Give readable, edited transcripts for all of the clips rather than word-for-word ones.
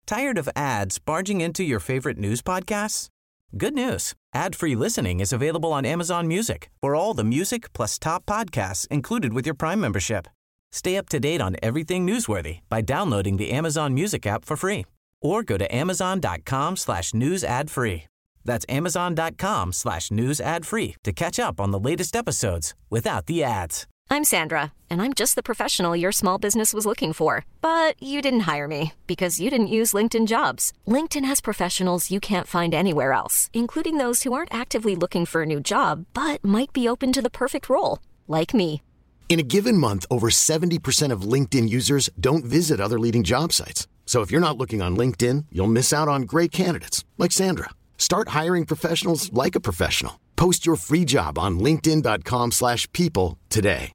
Tired of ads barging into your favorite news podcasts? Good news. Ad-free listening is available on Amazon Music for all the music plus top podcasts included with your Prime membership. Stay up to date on everything newsworthy by downloading the Amazon Music app for free or go to amazon.com/news ad free. That's amazon.com/news ad free to catch up on the latest episodes without the ads. I'm Sandra, and I'm just the professional your small business was looking for. But you didn't hire me because you didn't use LinkedIn Jobs. LinkedIn has professionals you can't find anywhere else, including those who aren't actively looking for a new job, but might be open to the perfect role, like me. In a given month, over 70% of LinkedIn users don't visit other leading job sites. So if you're not looking on LinkedIn, you'll miss out on great candidates like Sandra. Start hiring professionals like a professional. Post your free job on linkedin.com/people today.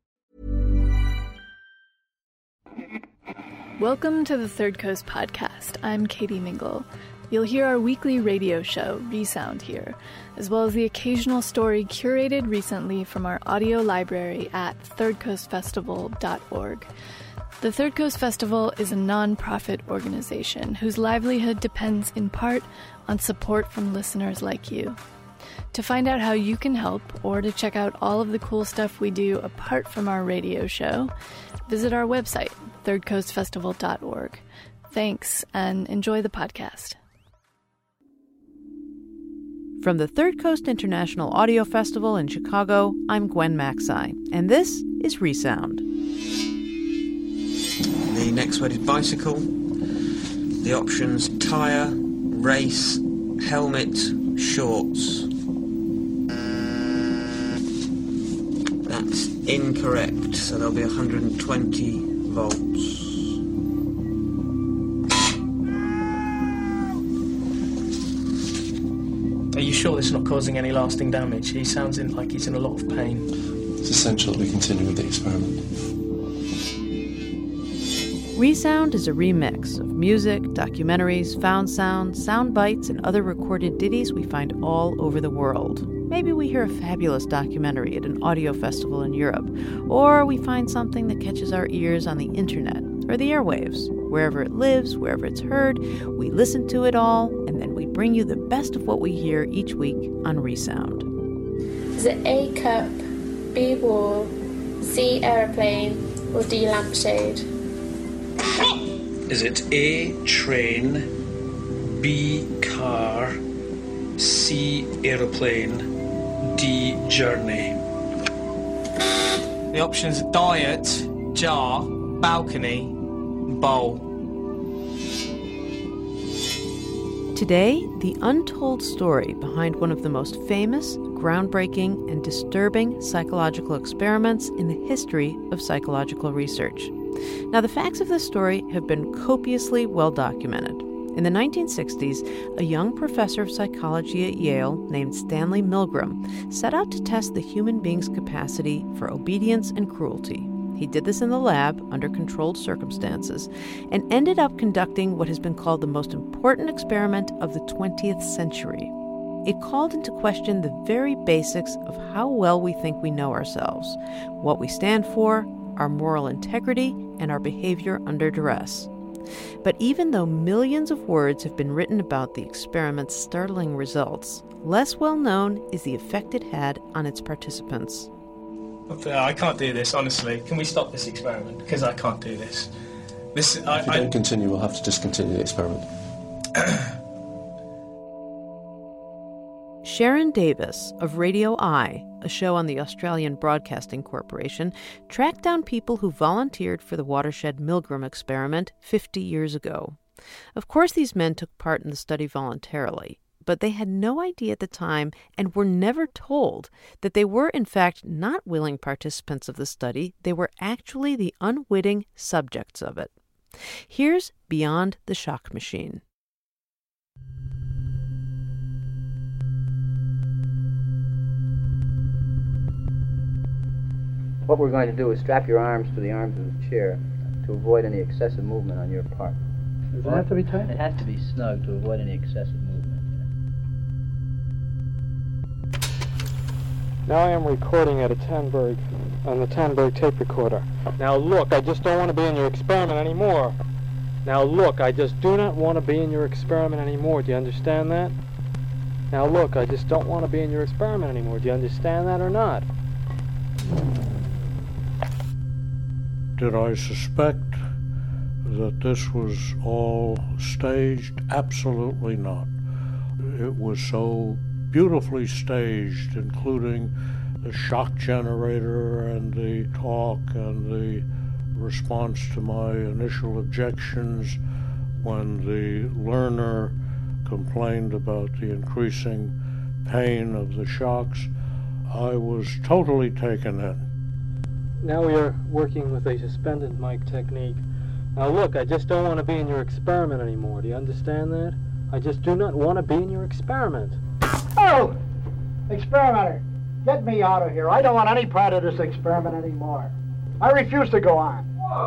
Welcome to the Third Coast Podcast. I'm Katie Mingle. You'll hear our weekly radio show, Resound, here, as well as the occasional story curated recently from our audio library at thirdcoastfestival.org. The Third Coast Festival is a non-profit organization whose livelihood depends in part on support from listeners like you. To find out how you can help or to check out all of the cool stuff we do apart from our radio show, visit our website, thirdcoastfestival.org. Thanks, and enjoy the podcast. From the Third Coast International Audio Festival in Chicago, I'm Gwen Maxey, and this is Resound. The next word is bicycle. The options: tyre, race, helmet, shorts. That's incorrect, so there'll be 120 volts. Are you sure this is not causing any lasting damage? He sounds like he's in a lot of pain. It's essential that we continue with the experiment. Resound is a remix of music, documentaries, found sound bites, and other recorded ditties we find all over the world. Maybe we hear a fabulous documentary at an audio festival in Europe, or we find something that catches our ears on the internet or the airwaves. Wherever it lives, wherever it's heard, we listen to it all, and then we bring you the best of what we hear each week on Resound. Is it A, cup, B, wall, C, aeroplane, or D, lampshade? Is it A, train, B, car, C, aeroplane, D, journey? The options are diet, jar, balcony, bowl. Today, the untold story behind one of the most famous, groundbreaking, and disturbing psychological experiments in the history of psychological research. Now, the facts of this story have been copiously well documented. In the 1960s, a young professor of psychology at Yale named Stanley Milgram set out to test the human being's capacity for obedience and cruelty. He did this in the lab under controlled circumstances and ended up conducting what has been called the most important experiment of the 20th century. It called into question the very basics of how well we think we know ourselves, what we stand for, our moral integrity, and our behavior under duress. But even though millions of words have been written about the experiment's startling results, less well known is the effect it had on its participants. I can't do this, honestly. Can we stop this experiment? Because I can't do this. If you don't continue, we'll have to discontinue the experiment. Sharon Davis of Radio Eye, a show on the Australian Broadcasting Corporation, tracked down people who volunteered for the Watershed Milgram experiment 50 years ago. Of course, these men took part in the study voluntarily, but they had no idea at the time and were never told that they were, in fact, not willing participants of the study. They were actually the unwitting subjects of it. Here's Beyond the Shock Machine. What we're going to do is strap your arms to the arms of the chair to avoid any excessive movement on your part. Does it have to be tight? It has to be snug to avoid any excessive movement. Now I am recording at a Tandberg, on the Tandberg tape recorder. Now look, I just don't want to be in your experiment anymore. Now look, I just do not want to be in your experiment anymore. Do you understand that? Now look, I just don't want to be in your experiment anymore. Do you understand that or not? Did I suspect that this was all staged? Absolutely not. It was so beautifully staged, including the shock generator and the talk and the response to my initial objections when the learner complained about the increasing pain of the shocks. I was totally taken in. Now we are working with a suspended mic technique. Now look, I just don't want to be in your experiment anymore. Do you understand that? I just do not want to be in your experiment. Oh! Experimenter, get me out of here. I don't want any part of this experiment anymore. I refuse to go on.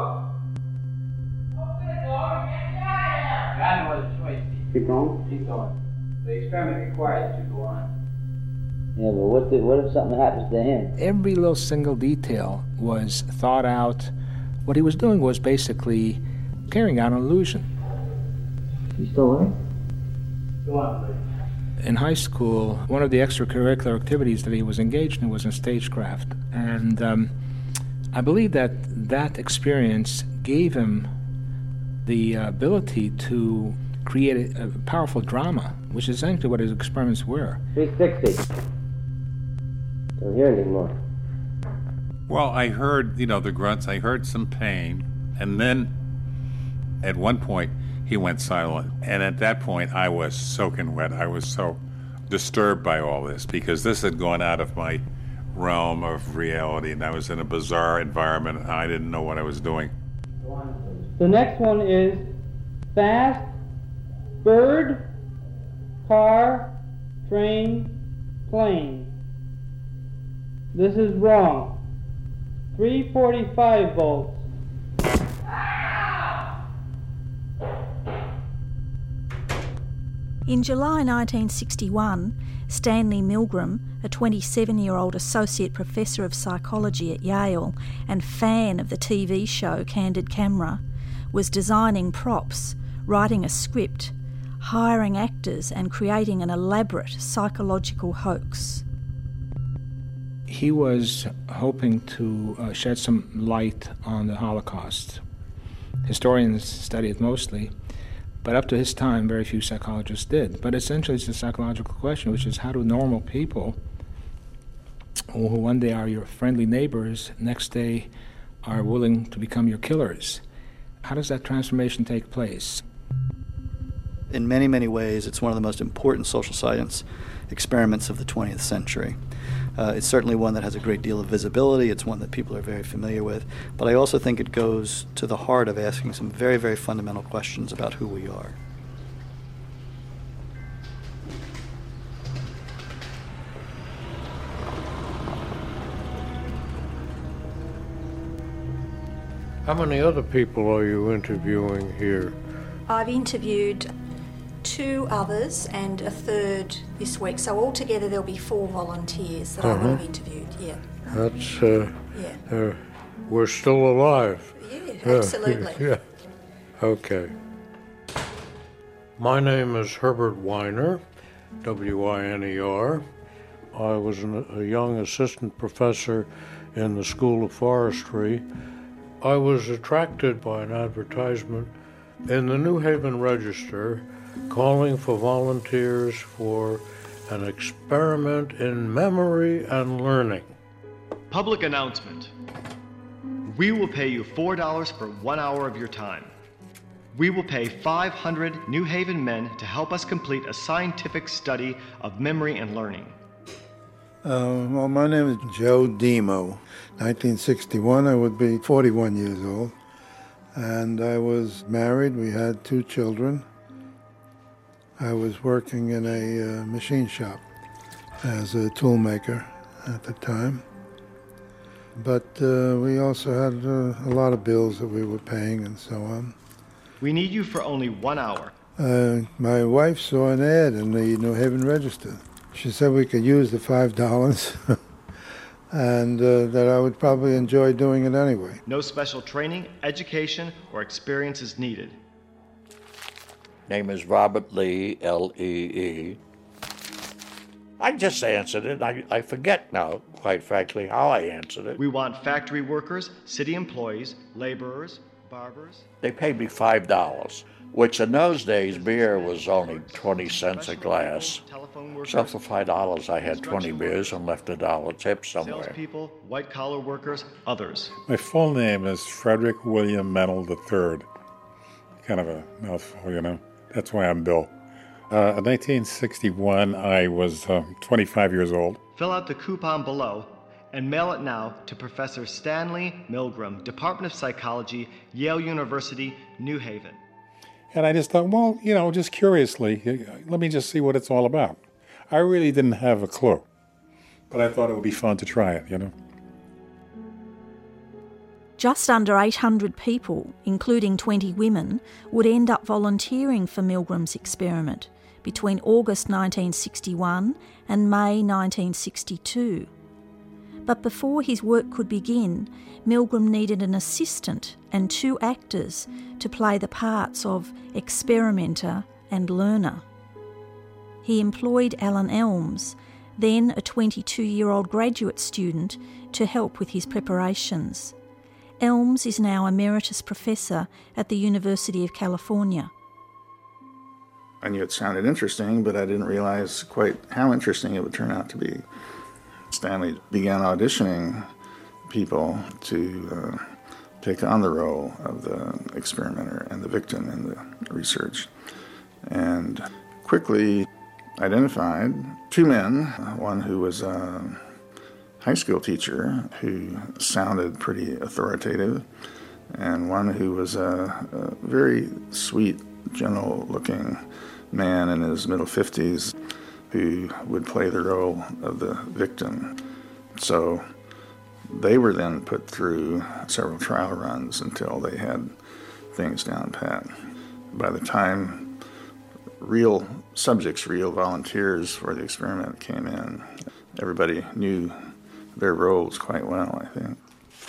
Keep going? Keep going. The experiment requires you to go on. Yeah, but what if something happens to him? Every little single detail was thought out. What he was doing was basically carrying out an illusion. You still there? Go on, please. In high school, one of the extracurricular activities that he was engaged in was in stagecraft. And I believe that experience gave him the ability to create a powerful drama, which is essentially what his experiments were. 360. Don't hear anymore. Well, I heard, the grunts, I heard some pain, and then at one point he went silent. And at that point I was soaking wet. I was so disturbed by all this because this had gone out of my realm of reality and I was in a bizarre environment and I didn't know what I was doing. The next one is fast, bird, car, train, plane. This is wrong. 345 volts. In July 1961, Stanley Milgram, a 27-year-old associate professor of psychology at Yale and fan of the TV show Candid Camera, was designing props, writing a script, hiring actors and creating an elaborate psychological hoax. He was hoping to shed some light on the Holocaust. Historians study it mostly, but up to his time, very few psychologists did. But essentially, it's a psychological question, which is how do normal people, who one day are your friendly neighbors, next day are willing to become your killers? How does that transformation take place? In many, many ways, it's one of the most important social science experiments of the 20th century. It's certainly one that has a great deal of visibility. It's one that people are very familiar with. But I also think it goes to the heart of asking some very, very fundamental questions about who we are. How many other people are you interviewing here? I've interviewed 2 others and a third this week, so altogether there'll be 4 volunteers that I will have interviewed, yeah. That's, we're still alive. Yeah, absolutely. Yeah. Okay. My name is Herbert Weiner, W-I-N-E-R. I was a young assistant professor in the School of Forestry. I was attracted by an advertisement in the New Haven Register calling for volunteers for an experiment in memory and learning. Public announcement. We will pay you $4 for 1 hour of your time. We will pay 500 New Haven men to help us complete a scientific study of memory and learning. Well, my name is Joe Demo. 1961, I would be 41 years old. And I was married. We had 2 children. I was working in a machine shop as a tool maker at the time. But we also had a lot of bills that we were paying and so on. We need you for only 1 hour. My wife saw an ad in the New Haven Register. She said we could use the $5 and that I would probably enjoy doing it anyway. No special training, education, or experience is needed. Name is Robert Lee, L-E-E. I just answered it. I forget now, quite frankly, how I answered it. We want factory workers, city employees, laborers, barbers. They paid me $5, which in those days beer was only 20 cents a glass. So for $5 I had 20 beers and left $1 tip somewhere. Salespeople, white-collar workers, others. My full name is Frederick William Mennel III. Kind of a mouthful, you know. That's why I'm Bill. In 1961, I was 25 years old. Fill out the coupon below and mail it now to Professor Stanley Milgram, Department of Psychology, Yale University, New Haven. And I just thought, well, you know, just curiously, let me just see what it's all about. I really didn't have a clue, but I thought it would be fun to try it, you know. Just under 800 people, including 20 women, would end up volunteering for Milgram's experiment between August 1961 and May 1962. But before his work could begin, Milgram needed an assistant and 2 actors to play the parts of experimenter and learner. He employed Alan Elms, then a 22-year-old graduate student, to help with his preparations. Elms is now Emeritus Professor at the University of California. I knew it sounded interesting, but I didn't realize quite how interesting it would turn out to be. Stanley began auditioning people to take on the role of the experimenter and the victim in the research, and quickly identified 2 men, one who was a high school teacher who sounded pretty authoritative, and one who was a very sweet, gentle-looking man in his middle 50s who would play the role of the victim. So they were then put through several trial runs until they had things down pat. By the time real subjects, real volunteers for the experiment came in, everybody knew their roles quite well, I think.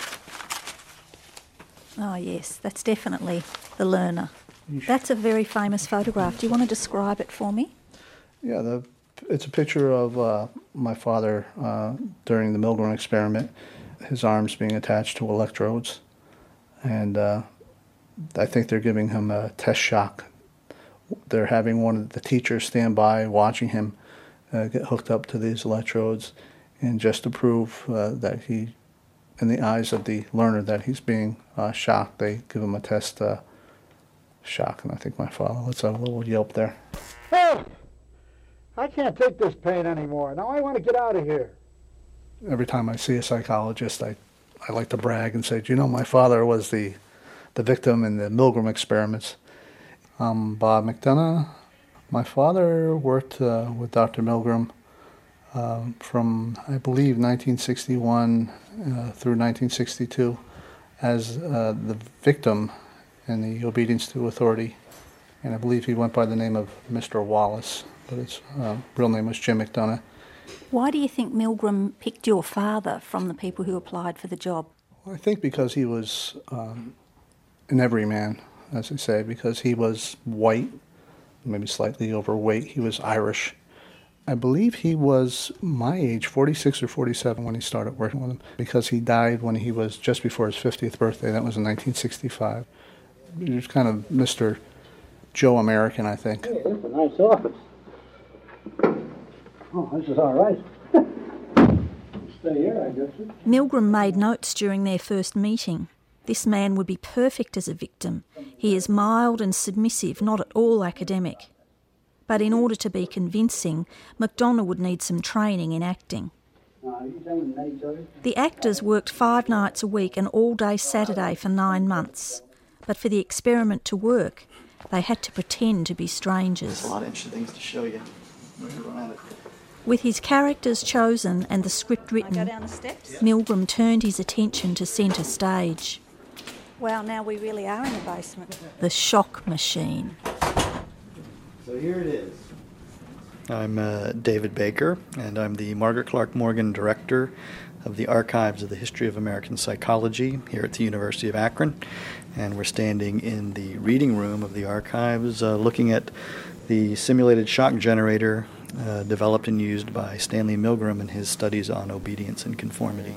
Oh yes, that's definitely the learner. That's a very famous photograph. Do you want to describe it for me? Yeah, it's a picture of my father during the Milgram experiment, his arms being attached to electrodes, and I think they're giving him a test shock. They're having one of the teachers stand by watching him get hooked up to these electrodes, and just to prove that he, in the eyes of the learner, that he's being shocked, they give him a test shock. And I think my father lets out a little yelp there. Oh, I can't take this pain anymore. Now I want to get out of here. Every time I see a psychologist, I like to brag and say, do you know, my father was the victim in the Milgram experiments. Bob McDonough. My father worked with Dr. Milgram from, I believe, 1961 through 1962 as the victim in the obedience to authority. And I believe he went by the name of Mr. Wallace, but his real name was Jim McDonough. Why do you think Milgram picked your father from the people who applied for the job? Well, I think because he was an everyman, as they say, because he was white, maybe slightly overweight. He was Irish. I believe he was my age, 46 or 47, when he started working with him, because he died when he was just before his 50th birthday. That was in 1965. He was kind of Mr. Joe American, I think. Hey, that's a nice office. Oh, this is all right. Stay here, I guess. Milgram made notes during their first meeting. This man would be perfect as a victim. He is mild and submissive, not at all academic. But in order to be convincing, McDonough would need some training in acting. The actors worked 5 nights a week and all day Saturday for 9 months. But for the experiment to work, they had to pretend to be strangers. There's a lot of interesting things to show you. With his characters chosen and the script written, Milgram turned his attention to centre stage. Wow, now we really are in the basement. The shock machine. So here it is. I'm David Baker, and I'm the Margaret Clark Morgan Director of the Archives of the History of American Psychology here at the University of Akron. And we're standing in the reading room of the archives looking at the simulated shock generator developed and used by Stanley Milgram in his studies on obedience and conformity.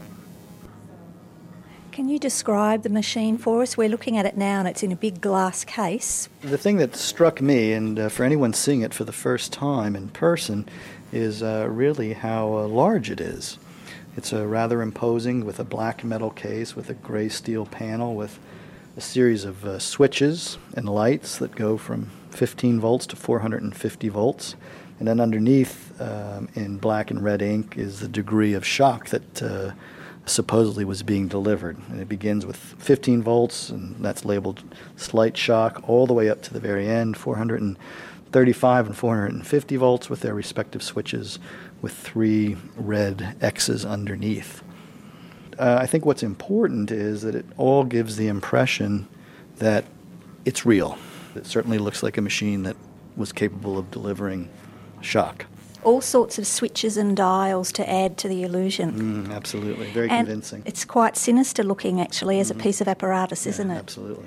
Can you describe the machine for us? We're looking at it now and it's in a big glass case. The thing that struck me, and for anyone seeing it for the first time in person, is really how large it is. It's rather imposing, with a black metal case with a gray steel panel with a series of switches and lights that go from 15 volts to 450 volts. And then underneath, in black and red ink, is the degree of shock that supposedly was being delivered. And it begins with 15 volts, and that's labeled slight shock, all the way up to the very end, 435 and 450 volts with their respective switches with 3 red X's underneath. I think what's important is that it all gives the impression that it's real. It certainly looks like a machine that was capable of delivering shock. All sorts of switches and dials to add to the illusion. Absolutely, very and convincing. It's quite sinister looking, actually, as a piece of apparatus, isn't it? Absolutely.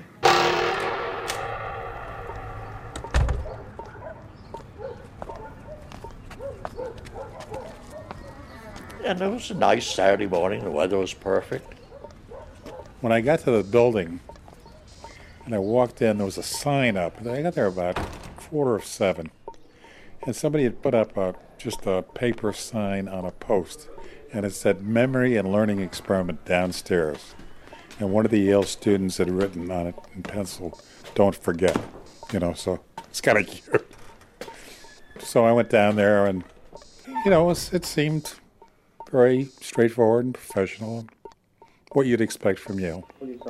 And it was a nice Saturday morning. The weather was perfect. When I got to the building and I walked in, there was a sign up. I got there about 6:45, and somebody had put up just a paper sign on a post, and it said "Memory and Learning Experiment downstairs." And one of the Yale students had written on it in pencil, "Don't forget," so it's kind of cute. So I went down there, and it seemed very straightforward and professional, what you'd expect from Yale.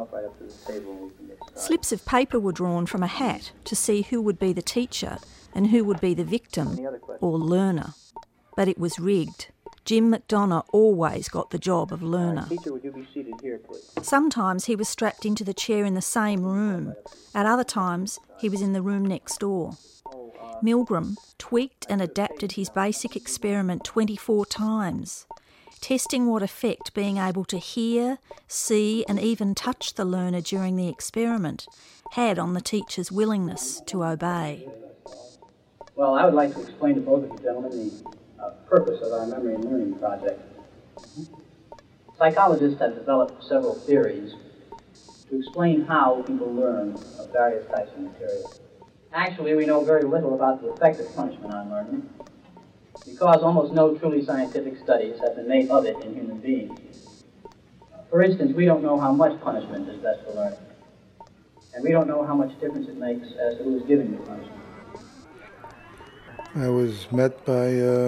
Slips of paper were drawn from a hat to see who would be the teacher and who would be the victim or learner. But it was rigged. Jim McDonough always got the job of learner. Teacher, would you be seated here, please? Sometimes he was strapped into the chair in the same room. At other times, he was in the room next door. Milgram tweaked and adapted his basic experiment 24 times, testing what effect being able to hear, see and even touch the learner during the experiment had on the teacher's willingness to obey. Well, I would like to explain to both of you gentlemen the purpose of our Memory and Learning project. Psychologists have developed several theories to explain how people learn of various types of material. Actually, we know very little about the effect of punishment on learning, because almost no truly scientific studies have been made of it in human beings. For instance, we don't know how much punishment is best for learning, and we don't know how much difference it makes as to who is giving the punishment. I was met by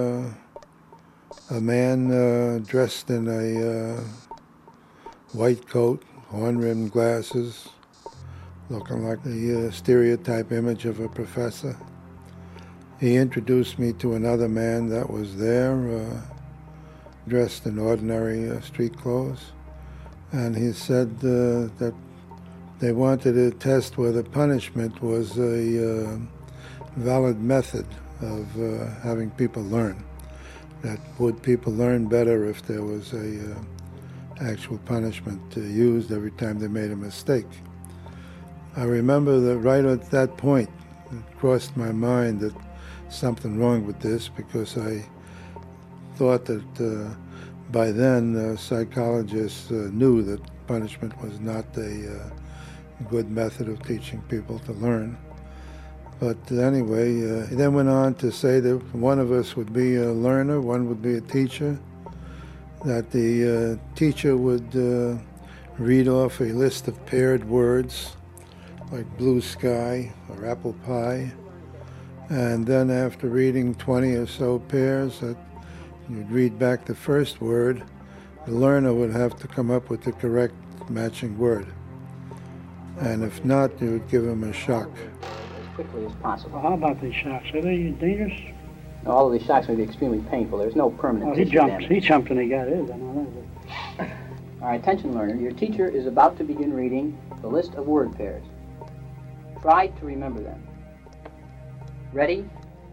a man dressed in a white coat, horn-rimmed glasses, looking like the stereotype image of a professor. He introduced me to another man that was there, dressed in ordinary street clothes, and he said that they wanted to test whether punishment was a valid method of having people learn. That would people learn better if there was a actual punishment used every time they made a mistake. I remember that right at that point, it crossed my mind that something wrong with this, because I thought that by then psychologists knew that punishment was not a good method of teaching people to learn. But anyway, he then went on to say that one of us would be a learner, one would be a teacher, that the teacher would read off a list of paired words like blue sky or apple pie, and then after reading 20 or so pairs, that you'd read back the first word, the learner would have to come up with the correct matching word. And if not, you would give him a shock. Quickly as possible. Well, how about these shocks? Are they dangerous? No, all of these shocks may be extremely painful. There's no permanent tissue damage. He jumped and he got his. I know that. All right, attention learner. Your teacher is about to begin reading the list of word pairs. Try to remember them. Ready?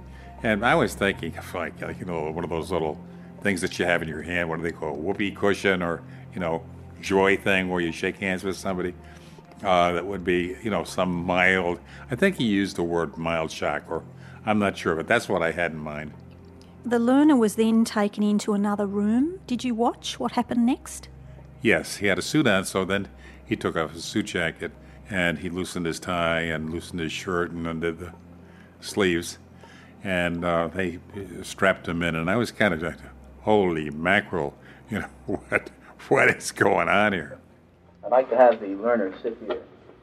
And I was thinking of like one of those little things that you have in your hand. What do they call whoopee cushion or joy thing where you shake hands with somebody? That would be some mild. I think he used the word mild shock, or I'm not sure, but that's what I had in mind. The learner was then taken into another room. Did you watch what happened next? Yes, he had a suit on, so then he took off his suit jacket and he loosened his tie and loosened his shirt and undid the sleeves. And they strapped him in, and I was kind of like, holy mackerel, what is going on here? I'd like to have the learner sit here.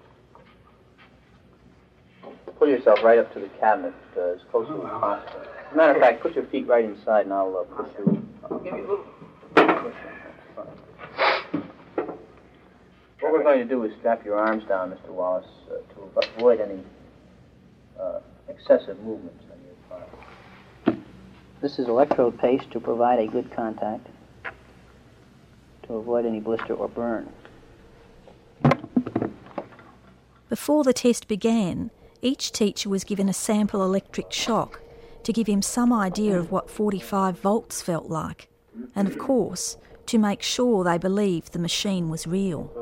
Pull yourself right up to the cabinet as close as possible. As a matter of fact, put your feet right inside and I'll push you. I'll give you a little push. What we're going to do is strap your arms down, Mr. Wallace, to avoid any excessive movements on your part. This is electrode paste to provide a good contact, to avoid any blister or burn. Before the test began, each teacher was given a sample electric shock to give him some idea of what 45 volts felt like, and of course, to make sure they believed the machine was real.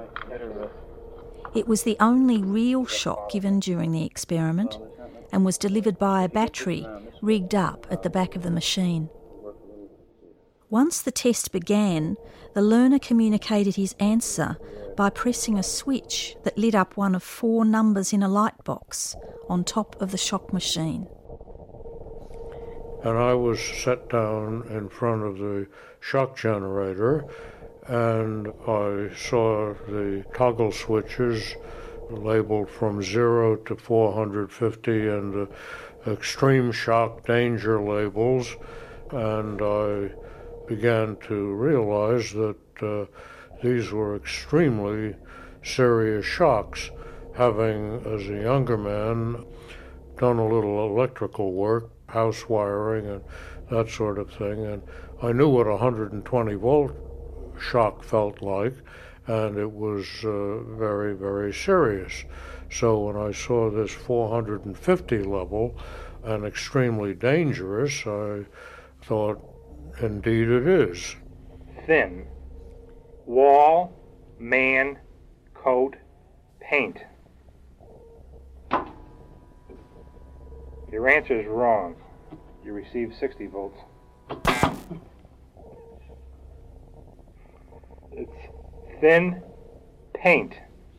It was the only real shock given during the experiment and was delivered by a battery rigged up at the back of the machine. Once the test began, the learner communicated his answer by pressing a switch that lit up one of 4 numbers in a light box on top of the shock machine. And I was set down in front of the shock generator, and I saw the toggle switches labeled from 0 to 450 and the extreme shock danger labels, and I began to realize that these were extremely serious shocks. Having, as a younger man, done a little electrical work, house wiring and that sort of thing, and I knew what a 120 volt shock felt like, and it was very, very serious. So when I saw this 450 level and extremely dangerous, I thought, indeed it is. Thin. Wall, man, coat, paint. Your answer is wrong. You received 60 volts. It's thin paint.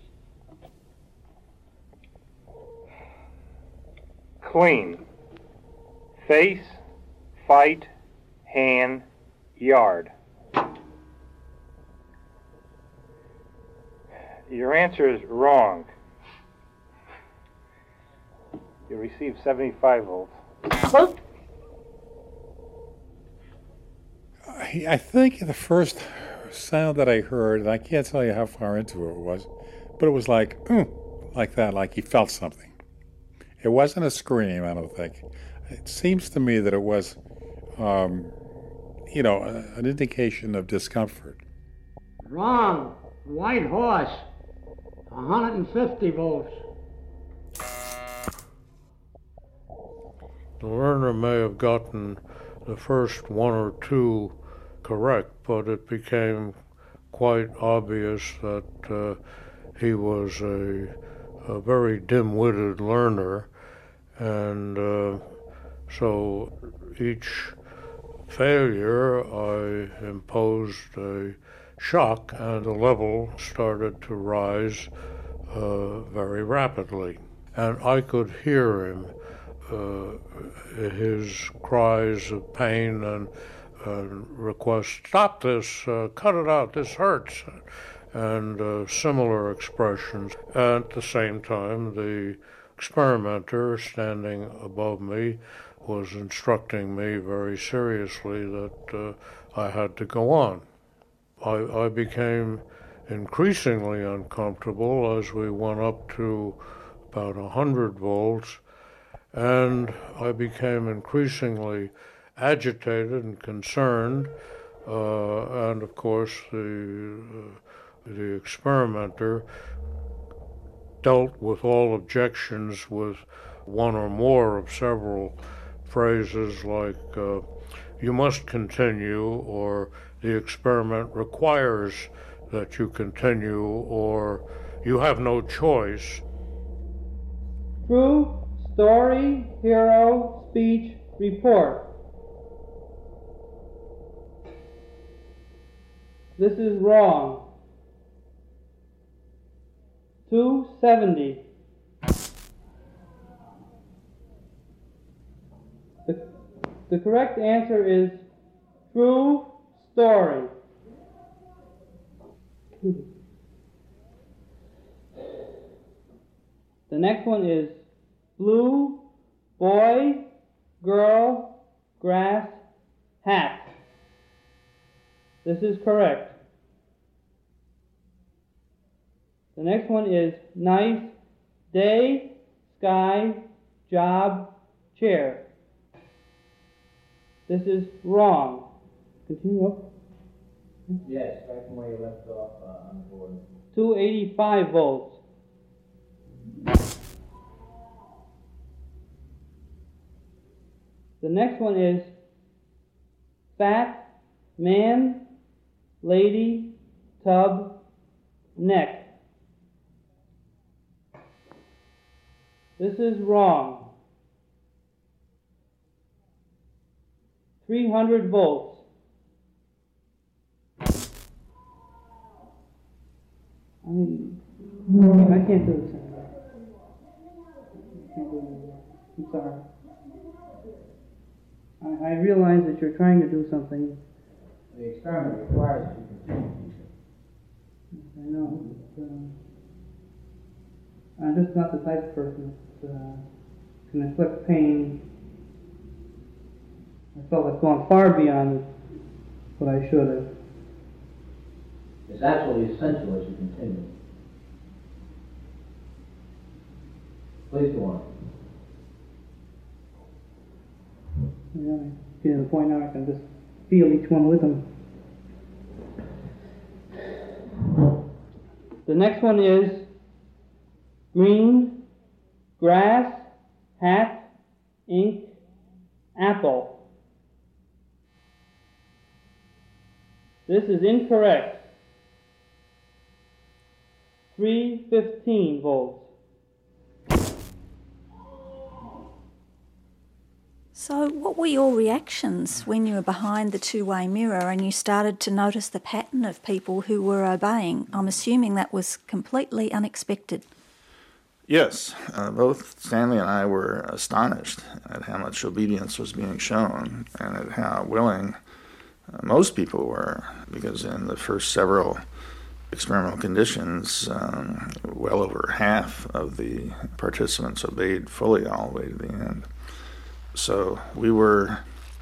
Clean. Face, fight, hand, yard. Your answer is wrong. You received 75 volts. I think the first sound that I heard, and I can't tell you how far into it was, but it was like that, like he felt something. It wasn't a scream, I don't think. It seems to me that it was, an indication of discomfort. Wrong. White horse. 150 volts. The learner may have gotten the first 1 or 2 correct, but it became quite obvious that he was a very dim-witted learner, and so each failure I imposed a shock, and the level started to rise very rapidly. And I could hear him, his cries of pain and requests, stop this, cut it out, this hurts, and similar expressions. At the same time, the experimenter standing above me was instructing me very seriously that I had to go on. I became increasingly uncomfortable as we went up to about 100 volts, and I became increasingly agitated and concerned, and of course the experimenter dealt with all objections with one or more of several phrases like, you must continue, or the experiment requires that you continue, or you have no choice. True story, hero, speech, report. This is wrong. 270. The correct answer is true story. The next one is blue, boy, girl, grass, hat. This is correct. The next one is nice, day, sky, job, chair. This is wrong. Continue up. Yes, right from where you left off on the board. 285 volts. The next one is fat, man, lady, tub, neck. This is wrong. 300 volts. I can't do this anymore. I can't do it anymore. I'm sorry. I realize that you're trying to do something. The experiment requires that you continue. I know. I'm just not the type of person that can inflict pain. I felt I've gone far beyond what I should have. It's absolutely essential that you continue. Please go on. Yeah, I'm getting to the point now I can just feel each one with them. The next one is green, grass, hat, ink, apple. This is incorrect. 315 volts. So what were your reactions when you were behind the two-way mirror and you started to notice the pattern of people who were obeying? I'm assuming that was completely unexpected. Yes, both Stanley and I were astonished at how much obedience was being shown and at how willing most people were, because in the first several experimental conditions, well over half of the participants obeyed fully all the way to the end. So we were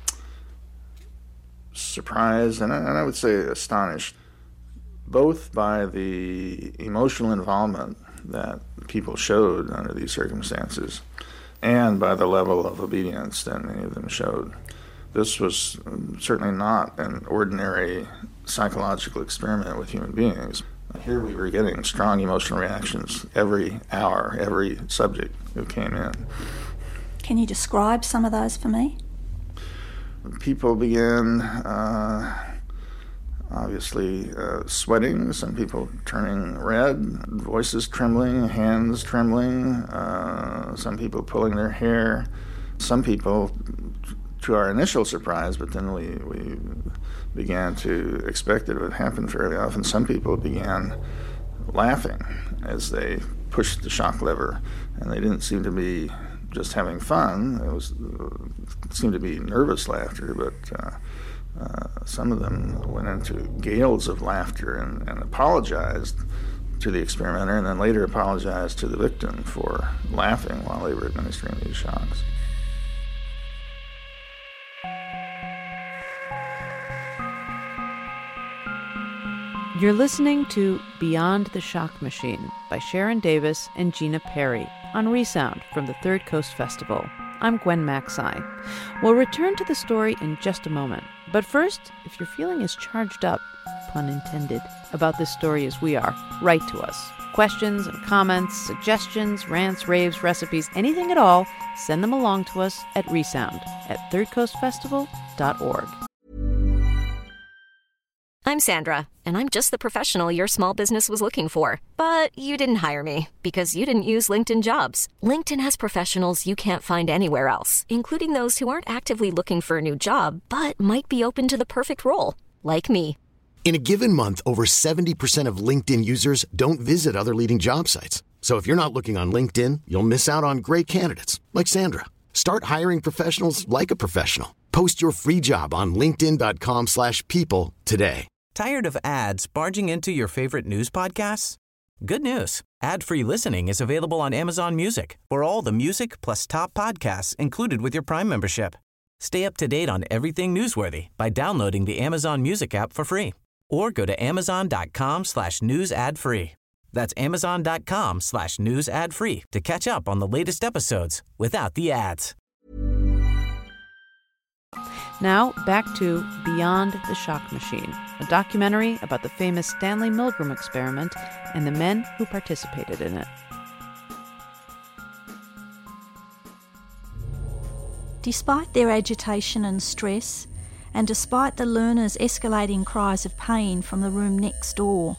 surprised and I would say astonished, both by the emotional involvement that people showed under these circumstances and by the level of obedience that many of them showed. This was certainly not an ordinary psychological experiment with human beings. Here we were getting strong emotional reactions every hour, every subject who came in. Can you describe some of those for me? People began, obviously, sweating, some people turning red, voices trembling, hands trembling, some people pulling their hair, some people, to our initial surprise, but then we began to expect that it would happen fairly often, some people began laughing as they pushed the shock lever, and they didn't seem to be just having fun. It seemed to be nervous laughter, but some of them went into gales of laughter and apologized to the experimenter and then later apologized to the victim for laughing while they were administering these shocks. You're listening to Beyond the Shock Machine by Sharon Davis and Gina Perry on ReSound from the Third Coast Festival. I'm Gwen Macsai. We'll return to the story in just a moment. But first, if you're feeling as charged up, pun intended, about this story as we are, write to us. questions and comments, suggestions, rants, raves, recipes, anything at all, send them along to us at resound@thirdcoastfestival.org. I'm Sandra, and I'm just the professional your small business was looking for. But you didn't hire me because you didn't use LinkedIn Jobs. LinkedIn has professionals you can't find anywhere else, including those who aren't actively looking for a new job, but might be open to the perfect role, like me. In a given month, over 70% of LinkedIn users don't visit other leading job sites. So if you're not looking on LinkedIn, you'll miss out on great candidates like Sandra. Start hiring professionals like a professional. Post your free job on linkedin.com/people today. Tired of ads barging into your favorite news podcasts? Good news. Ad-free listening is available on Amazon Music for all the music plus top podcasts included with your Prime membership. Stay up to date on everything newsworthy by downloading the Amazon Music app for free or go to amazon.com/news ad free. That's amazon.com/news ad free to catch up on the latest episodes without the ads. Now, back to Beyond the Shock Machine, a documentary about the famous Stanley Milgram experiment and the men who participated in it. Despite their agitation and stress, and despite the learners' escalating cries of pain from the room next door,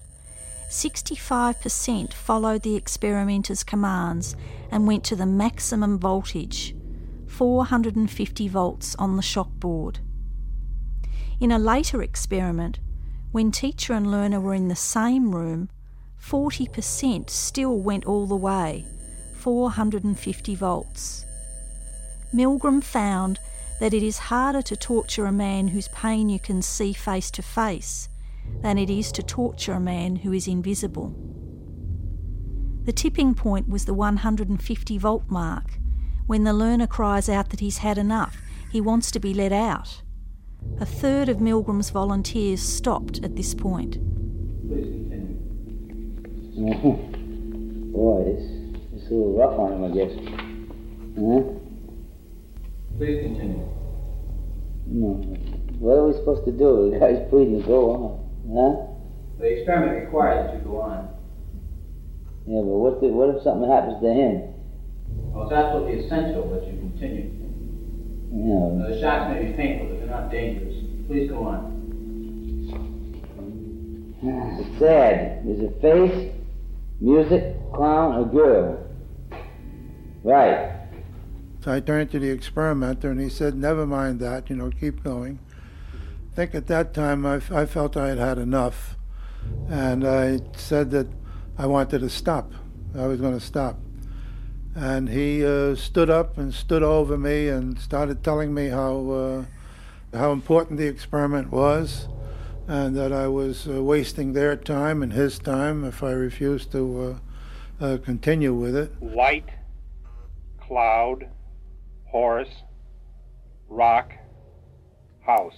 65% followed the experimenter's commands and went to the maximum voltage, 450 volts on the shock board. In a later experiment, when teacher and learner were in the same room, 40% still went all the way, 450 volts. Milgram found that it is harder to torture a man whose pain you can see face to face than it is to torture a man who is invisible. The tipping point was the 150 volt mark, when the learner cries out that he's had enough, he wants to be let out. A third of Milgram's volunteers stopped at this point. Boy, it's a little rough on him, I guess. Huh? Please continue. No. What are we supposed to do? The guy's pleading to go on. Huh? The experiment requires that you go on. Yeah, but what if something happens to him? Well, it's absolutely essential that you continue. Yeah. Now, the shocks may be painful, but they're not dangerous. Please go on. It's sad. There's a face, music, clown, a girl. Right. So I turned to the experimenter and he said, never mind that, keep going. I think at that time I felt I had had enough. And I said that I wanted to stop. I was going to stop. And he stood up and stood over me and started telling me how important the experiment was and that I was wasting their time and his time if I refused to continue with it. Light, cloud, horse, rock, house.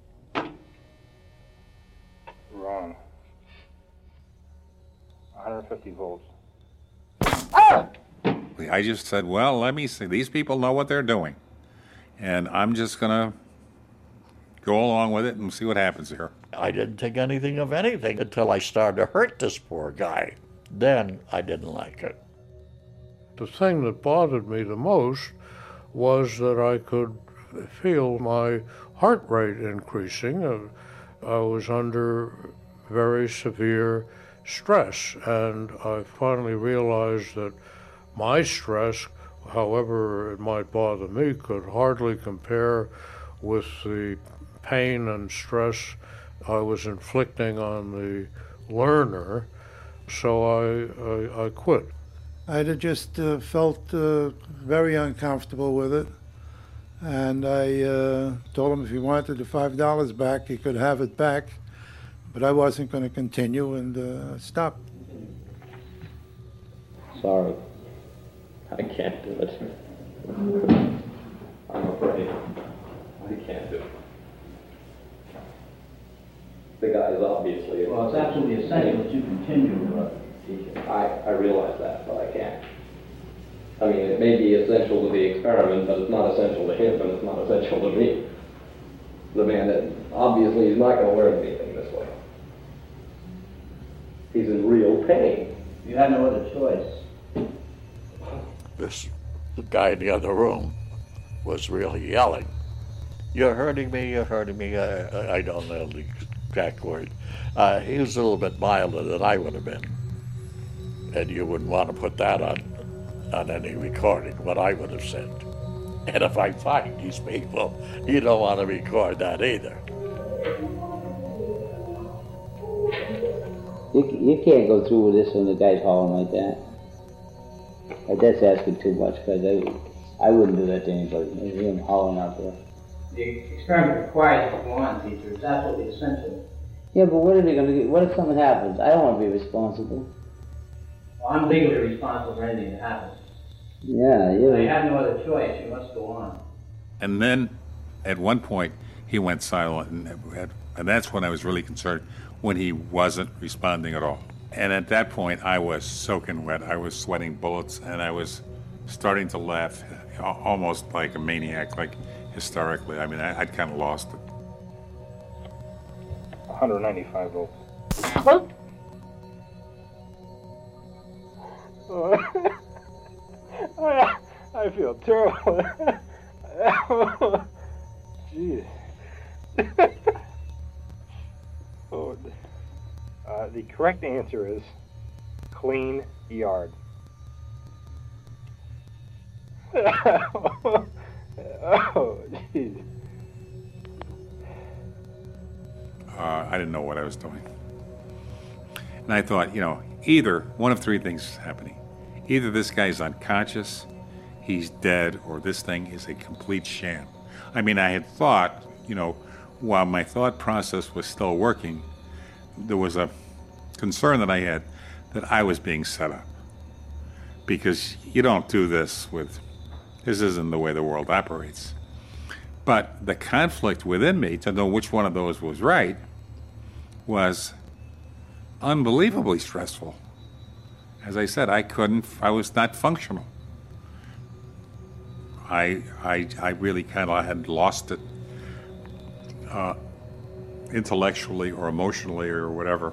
Wrong. 150 volts. Ah! I just said, well, let me see. These people know what they're doing. And I'm just going to go along with it and see what happens here. I didn't think anything of anything until I started to hurt this poor guy. Then I didn't like it. The thing that bothered me the most was that I could feel my heart rate increasing. I was under very severe stress, and I finally realized that my stress, however it might bother me, could hardly compare with the pain and stress I was inflicting on the learner, so I quit. I just felt very uncomfortable with it, and I told him if he wanted the $5 back, he could have it back, but I wasn't going to continue and stop. Sorry. I can't do it. I'm afraid. I can't do it. The guy's obviously... Well, it's absolutely essential that you continue, teaching. I realize that, but I can't. I mean, it may be essential to the experiment, but it's not essential to him, and it's not essential to me. The man that obviously is not going to learn anything this way. He's in real pain. You had no other choice. The guy in the other room was really yelling, "You're hurting me, you're hurting me." I don't know the exact word. He was a little bit milder than I would have been. And you wouldn't want to put that on any recording, what I would have said. And if I find these people, you don't want to record that either. You can't go through with this when the guy's hauling like that. That's asking too much, because I wouldn't do that to anybody. Him hauling out there. The experiment requires you to go on, teacher. It's absolutely essential. Yeah, but what are they going to do? What if something happens? I don't want to be responsible. Well, I'm legally responsible for anything that happens. Yeah. You have no other choice. You must go on. And then, at one point, he went silent, and that's when I was really concerned, when he wasn't responding at all. And at that point, I was soaking wet. I was sweating bullets, and I was starting to laugh, almost like a maniac, like hysterically. I mean, I'd kind of lost it. 195 volts. I feel terrible. Jeez. The correct answer is clean yard. Oh, jeez. I didn't know what I was doing. And I thought, either one of three things is happening. Either this guy's unconscious, he's dead, or this thing is a complete sham. I mean, I had thought, while my thought process was still working, there was a concern that I had that I was being set up. Because you don't do this this isn't the way the world operates. But the conflict within me to know which one of those was right was unbelievably stressful. As I said, I was not functional. I really kind of had lost it intellectually or emotionally or whatever.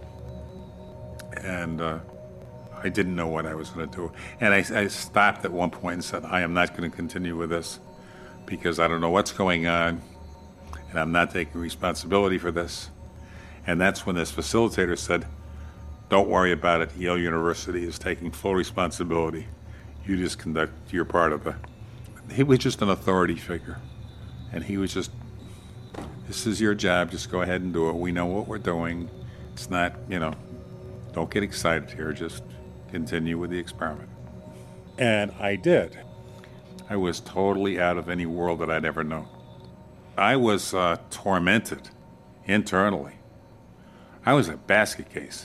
And I didn't know what I was going to do. And I stopped at one point and said, I am not going to continue with this because I don't know what's going on and I'm not taking responsibility for this. And that's when this facilitator said, don't worry about it. Yale University is taking full responsibility. You just conduct your part of it. He was just an authority figure. And he was just, this is your job. Just go ahead and do it. We know what we're doing. It's not, don't get excited here. Just continue with the experiment. And I did. I was totally out of any world that I'd ever known. I was tormented internally. I was a basket case.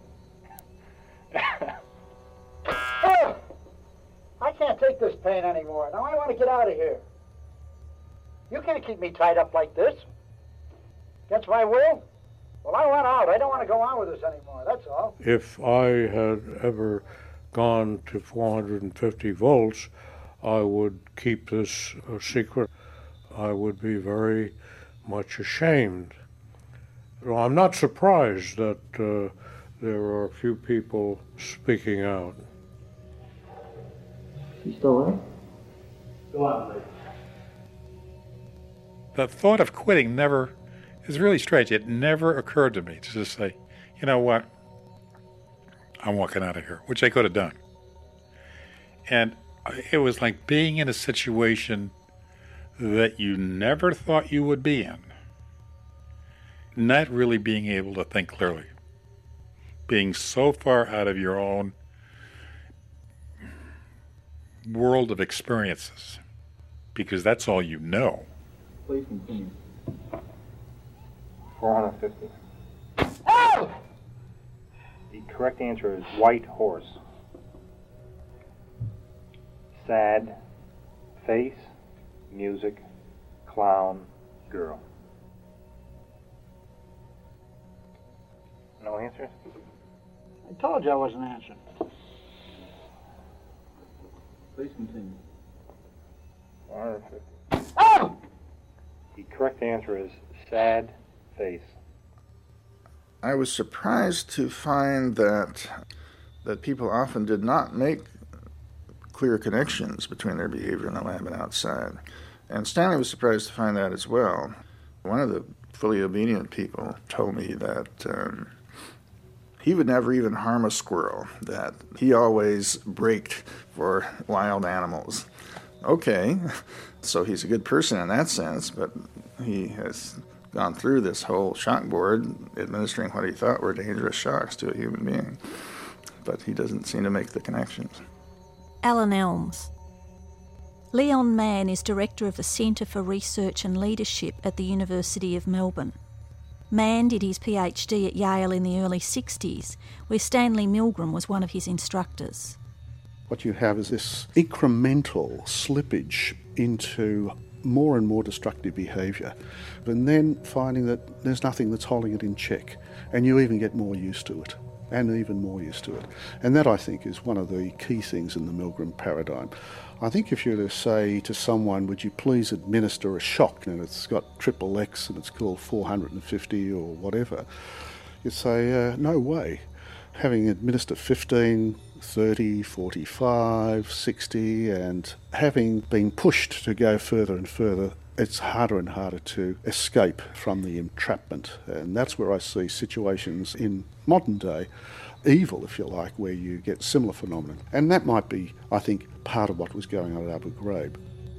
Oh, I can't take this pain anymore. Now I want to get out of here. You can't keep me tied up like this. Against my will? Well, I want out. I don't want to go on with this anymore, that's all. If I had ever gone to 450 volts, I would keep this a secret. I would be very much ashamed. Well, I'm not surprised that there are a few people speaking out. You still there? Go on, please. The thought of quitting is really strange. It never occurred to me to just say, you know what, I'm walking out of here, which I could have done. And it was like being in a situation that you never thought you would be in. Not really being able to think clearly. Being so far out of your own world of experiences. Because that's all you know. Please continue. 450. Oh! The correct answer is white horse. Sad, face, music, clown, girl. No answers? I told you I wasn't answering. Please continue. 150. Oh! The correct answer is sad face. I was surprised to find that that people often did not make clear connections between their behavior in the lab and outside. And Stanley was surprised to find that as well. One of the fully obedient people told me that he would never even harm a squirrel, that he always braked for wild animals. Okay, so he's a good person in that sense, but he has gone through this whole shock board administering what he thought were dangerous shocks to a human being. But he doesn't seem to make the connections. Alan Elms. Leon Mann is Director of the Centre for Research and Leadership at the University of Melbourne. Mann did his PhD at Yale in the early 60s, where Stanley Milgram was one of his instructors. What you have is this incremental slippage into more and more destructive behaviour, and then finding that there's nothing that's holding it in check, and you even get more used to it, and even more used to it. And that, I think, is one of the key things in the Milgram paradigm. I think if you were to say to someone, would you please administer a shock, and it's got XXX and it's called 450 or whatever, you'd say, no way. Having administered 15, 30, 45, 60, and having been pushed to go further and further, it's harder and harder to escape from the entrapment. And that's where I see situations in modern day, evil, if you like, where you get similar phenomenon. And that might be, I think, part of what was going on at Abu Ghraib.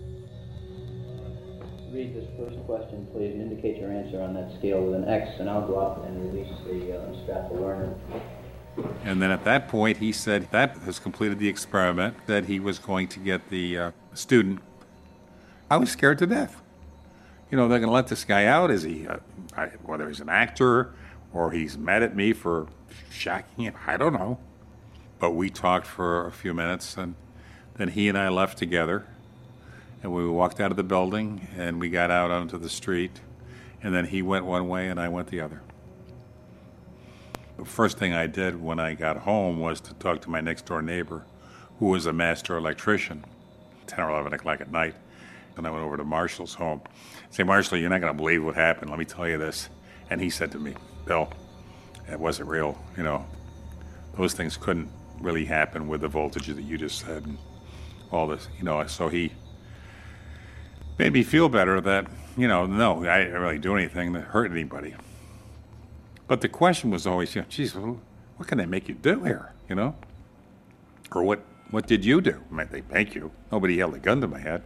Read this first question, please, and indicate your answer on that scale with an X, and I'll go out and release the strap the learner. And then at that point, he said that has completed the experiment, that he was going to get the student. I was scared to death. You know, they're going to let this guy out. Is he, whether he's an actor or he's mad at me for shacking him, I don't know. But we talked for a few minutes, and then he and I left together. And we walked out of the building, and we got out onto the street. And then he went one way, and I went the other. The first thing I did when I got home was to talk to my next-door neighbor, who was a master electrician, 10 or 11 o'clock at night. And I went over to Marshall's home. I said, Marshall, you're not going to believe what happened. Let me tell you this. And he said to me, Bill, it wasn't real. You know, those things couldn't really happen with the voltage that you just said and all this. You know, so he made me feel better that, you know, no, I didn't really do anything that hurt anybody. But the question was always, you know, geez, what can they make you do here, you know? Or what did you do? I mean, they thank you. Nobody held a gun to my head.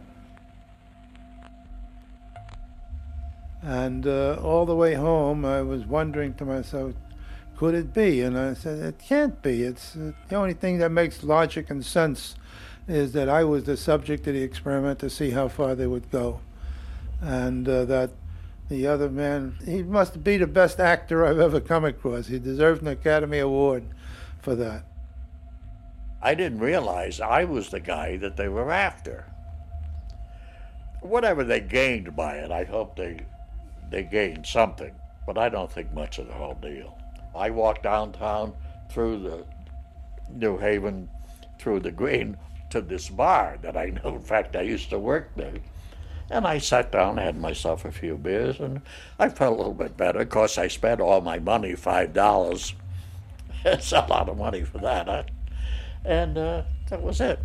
And all the way home, I was wondering to myself, could it be? And I said, it can't be. It's the only thing that makes logic and sense is that I was the subject of the experiment to see how far they would go. And that the other man, he must be the best actor I've ever come across. He deserved an Academy Award for that. I didn't realize I was the guy that they were after. Whatever they gained by it, I hope they gained something, but I don't think much of the whole deal. I walked downtown through the New Haven, through the Green, to this bar that I know. In fact, I used to work there. And I sat down, had myself a few beers, and I felt a little bit better. Of course, I spent all my money, $5. It's a lot of money for that, huh? And that was it.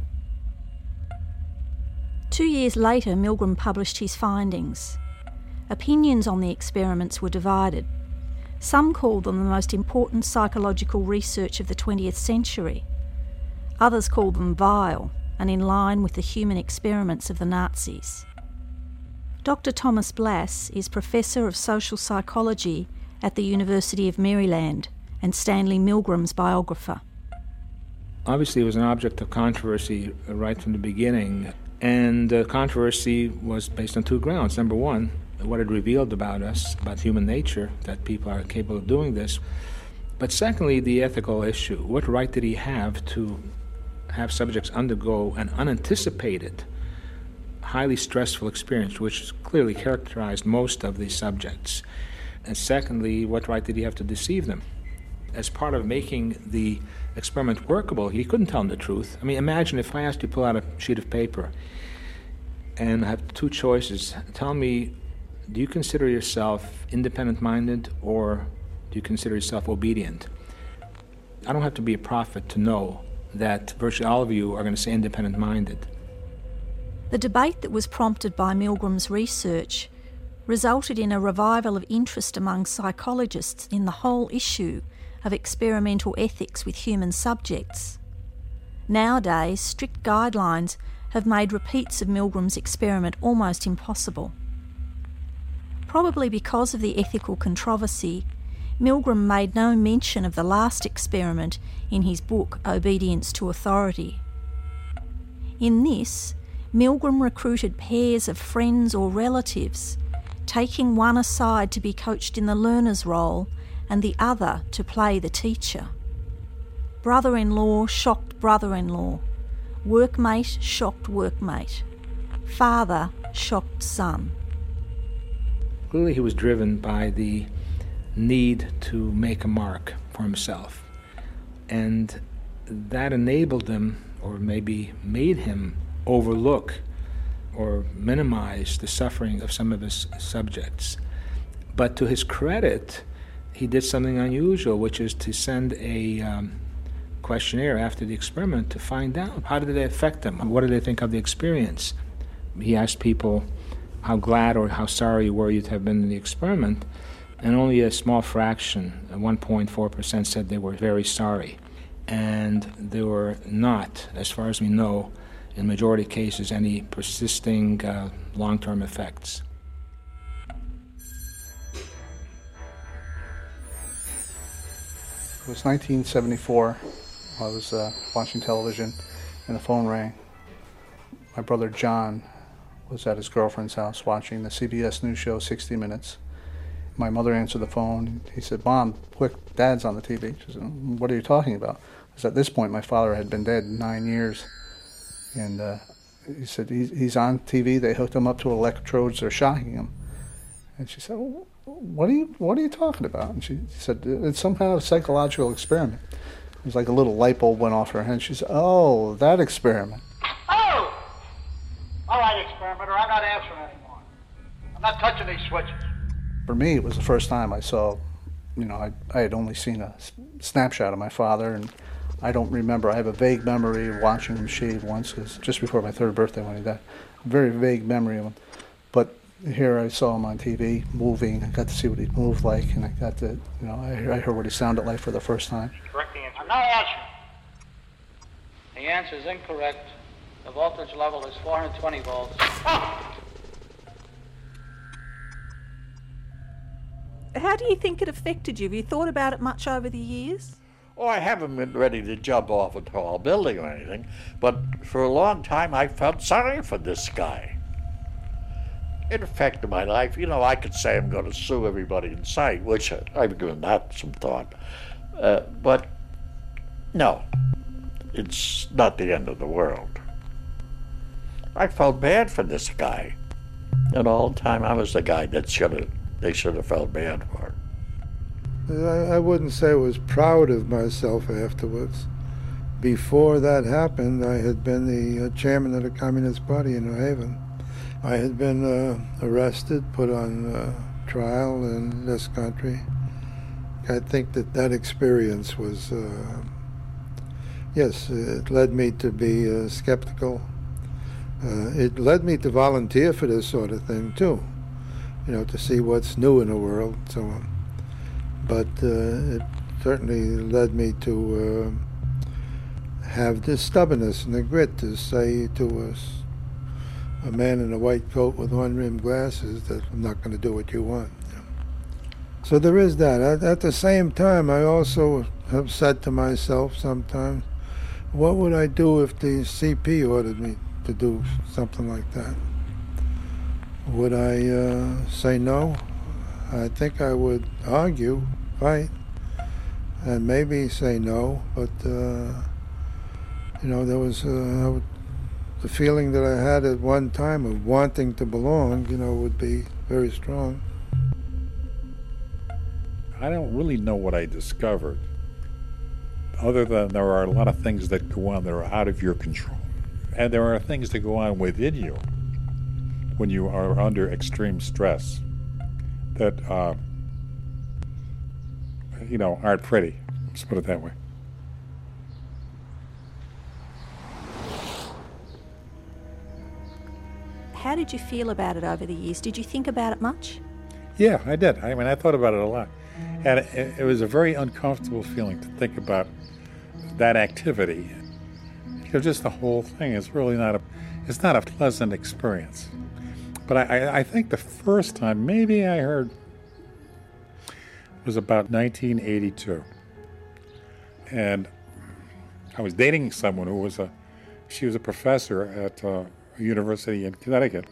2 years later, Milgram published his findings. Opinions on the experiments were divided. Some called them the most important psychological research of the 20th century. Others called them vile and in line with the human experiments of the Nazis. Dr. Thomas Blass is Professor of Social Psychology at the University of Maryland and Stanley Milgram's biographer. Obviously, it was an object of controversy right from the beginning, and the controversy was based on two grounds. Number one, what it revealed about us, about human nature, that people are capable of doing this. But secondly, the ethical issue. What right did he have to have subjects undergo an unanticipated, highly stressful experience, which clearly characterized most of these subjects? And secondly, what right did he have to deceive them? As part of making the experiment workable, he couldn't tell them the truth. I mean, imagine if I asked you to pull out a sheet of paper and I have two choices. Tell me, do you consider yourself independent-minded or do you consider yourself obedient? I don't have to be a prophet to know that virtually all of you are going to say independent-minded. The debate that was prompted by Milgram's research resulted in a revival of interest among psychologists in the whole issue of experimental ethics with human subjects. Nowadays, strict guidelines have made repeats of Milgram's experiment almost impossible. Probably because of the ethical controversy, Milgram made no mention of the last experiment in his book Obedience to Authority. In this, Milgram recruited pairs of friends or relatives, taking one aside to be coached in the learner's role and the other to play the teacher. Brother-in-law shocked brother-in-law. Workmate shocked workmate. Father shocked son. Clearly he was driven by the need to make a mark for himself. And that enabled him, or maybe made him, overlook or minimize the suffering of some of his subjects. But to his credit, he did something unusual, which is to send a questionnaire after the experiment to find out how did they affect them, what did they think of the experience. He asked people how glad or how sorry were you to have been in the experiment, and only a small fraction, 1.4%, said they were very sorry. And there were not, as far as we know, in majority of cases, any persisting long-term effects. It was 1974. I was watching television, and the phone rang. My brother John was at his girlfriend's house watching the CBS News show 60 Minutes. My mother answered the phone. He said, "Mom, quick, Dad's on the TV." She said, "What are you talking about?" Because at this point, my father had been dead 9 years. And he said, he's on TV. They hooked him up to electrodes. They're shocking him. And she said, well, what are you talking about? And she said, it's some kind of psychological experiment. It was like a little light bulb went off her head. She said, oh, that experiment. Oh! All right, experimenter, I'm not answering anymore. I'm not touching these switches. For me, it was the first time I saw, I had only seen a snapshot of my father, and I don't remember. I have a vague memory of watching him shave once, because just before my 3rd birthday when he died. A very vague memory of him. But here I saw him on TV moving. I got to see what he moved like, and I got to, I heard what he sounded like for the first time. Correct the answer. I'm not answering. The answer is incorrect. The voltage level is 420 volts. How do you think it affected you? Have you thought about it much over the years? Oh, I haven't been ready to jump off a tall building or anything, but for a long time I felt sorry for this guy. It affected my life. I could say I'm going to sue everybody in sight, which I've given that some thought. But no, it's not the end of the world. I felt bad for this guy. And all the time I was the guy that they should have felt bad for. I wouldn't say I was proud of myself afterwards. Before that happened, I had been the chairman of the Communist Party in New Haven. I had been arrested, put on trial in this country. I think that experience was, yes, it led me to be skeptical. It led me to volunteer for this sort of thing, too, to see what's new in the world and so on. But it certainly led me to have this stubbornness and the grit to say to a man in a white coat with one-rimmed glasses that I'm not going to do what you want. So there is that. At the same time, I also have said to myself sometimes, what would I do if the CP ordered me to do something like that? Would I say no? I think I would argue, fight, and maybe say no, but, there was the feeling that I had at one time of wanting to belong, would be very strong. I don't really know what I discovered, other than there are a lot of things that go on that are out of your control. And there are things that go on within you when you are under extreme stress that, aren't pretty. Let's put it that way. How did you feel about it over the years? Did you think about it much? Yeah, I did. I mean, I thought about it a lot. And it was a very uncomfortable feeling to think about that activity. Because just the whole thing is really not a pleasant experience. But I think the first time maybe I heard was about 1982. And I was dating someone who was she was a professor at a university in Connecticut.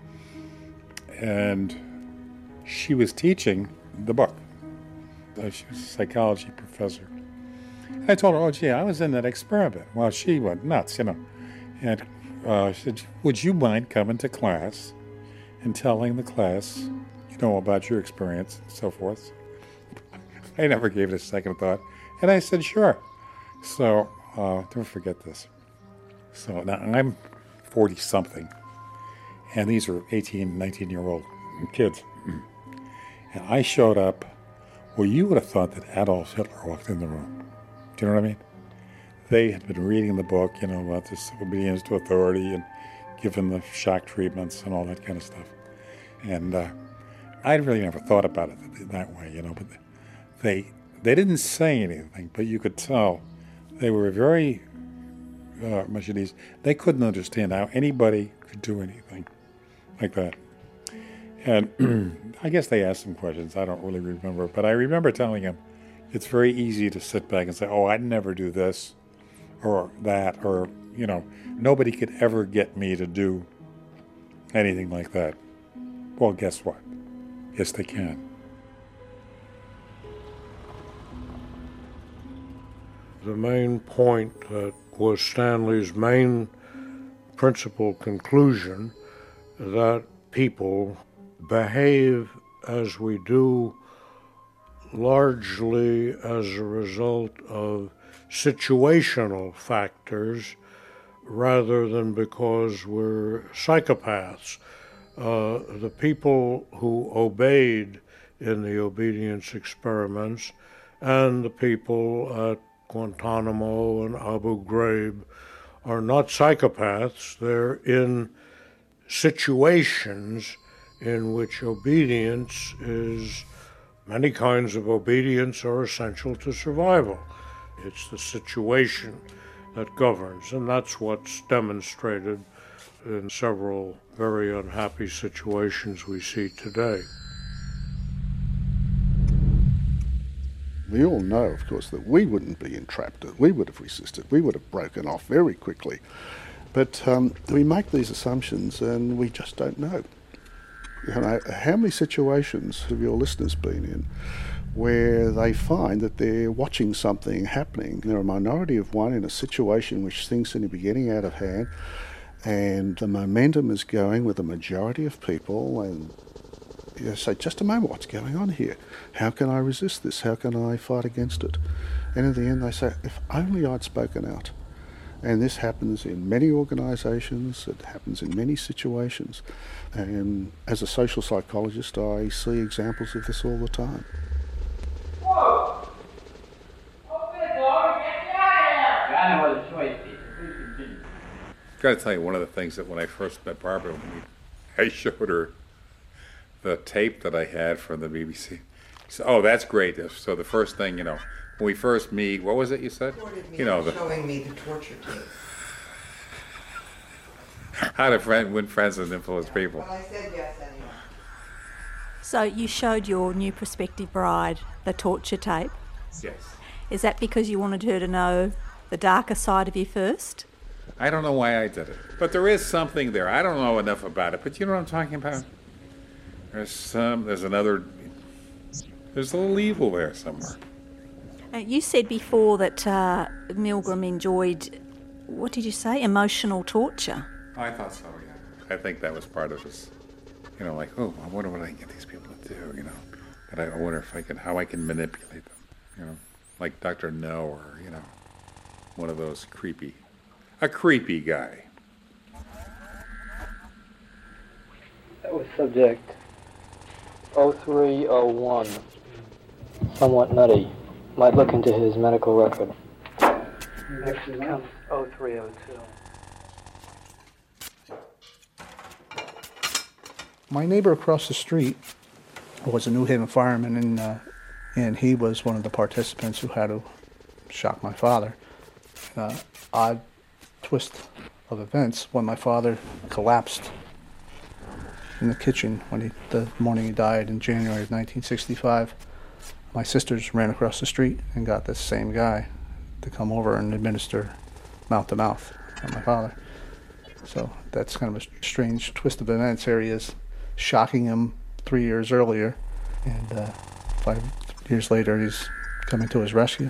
And she was teaching the book. She was a psychology professor. I told her, oh, gee, I was in that experiment. Well, she went nuts, you know. And she said, would you mind coming to class and telling the class, you know, about your experience and so forth? I never gave it a second thought. And I said, sure. So, don't forget this. So now I'm 40-something, and these are 18, 19-year-old kids. And I showed up where you would have thought that Adolf Hitler walked in the room. Do you know what I mean? They had been reading the book, you know, about this obedience to authority and given the shock treatments and all that kind of stuff. And I really never thought about it that way, you know, but they didn't say anything, but you could tell they were very much at ease. They couldn't understand how anybody could do anything like that. And I guess they asked some questions. I don't really remember. But I remember telling him, it's very easy to sit back and say, oh, I'd never do this or that, or, you know, nobody could ever get me to do anything like that. Well, guess what? Yes, they can. The main point that was Stanley's main principal conclusion, that people behave as we do largely as a result of situational factors rather than because we're psychopaths. The people who obeyed in the obedience experiments and the people at Guantanamo and Abu Ghraib are not psychopaths. They're in situations in which obedience is, many kinds of obedience are essential to survival. It's the situation that governs, and that's what's demonstrated in several very unhappy situations we see today. We all know, of course, that we wouldn't be entrapped. We would have resisted. We would have broken off very quickly. But we make these assumptions and we just don't know. You know, how many situations have your listeners been in where they find that they're watching something happening? They're a minority of one in a situation which things seem to be getting out of hand, and the momentum is going with the majority of people, and you say, just a moment, what's going on here? How can I resist this? How can I fight against it? And in the end they say, if only I'd spoken out. And this happens in many organisations, it happens in many situations. And as a social psychologist, I see examples of this all the time. Whoa! Open the door and get me out of here! I know what a choice is. I've got to tell you, one of the things that when I first met Barbara, I showed her the tape that I had from the BBC. She said, oh, that's great. So the first thing, you know, when we first meet, what was it you said? You know, showing me the torture tape. How to win friends and influence people. Well, I said yes anyway. So you showed your new prospective bride the torture tape? Yes. Is that because you wanted her to know the darker side of you first? I don't know why I did it, but there is something there. I don't know enough about it, but you know what I'm talking about? There's a little evil there somewhere. You said before that Milgram enjoyed, what did you say, emotional torture? I thought so, yeah. I think that was part of his, you know, like, oh, I wonder what I can get these people to do, you know. But I wonder if how I can manipulate them, you know, like Dr. No, or, you know, one of those a creepy guy. That was subject 0301. Somewhat nutty. Might look into his medical record. Next comes 0302. My neighbor across the street was a New Haven fireman, and he was one of the participants who had to shock my father. Odd twist of events, when my father collapsed in the kitchen the morning he died in January of 1965, my sisters ran across the street and got this same guy to come over and administer mouth-to-mouth on my father. So that's kind of a strange twist of events. Here he is shocking him 3 years earlier, and 5 years later he's coming to his rescue.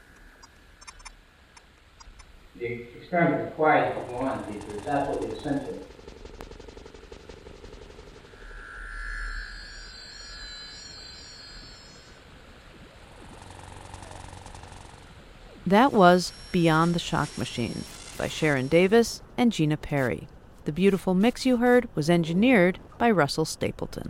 The experiment requires to go on, Peter. It's absolutely essential. That was Beyond the Shock Machine by Sharon Davis and Gina Perry. The beautiful mix you heard was engineered by Russell Stapleton.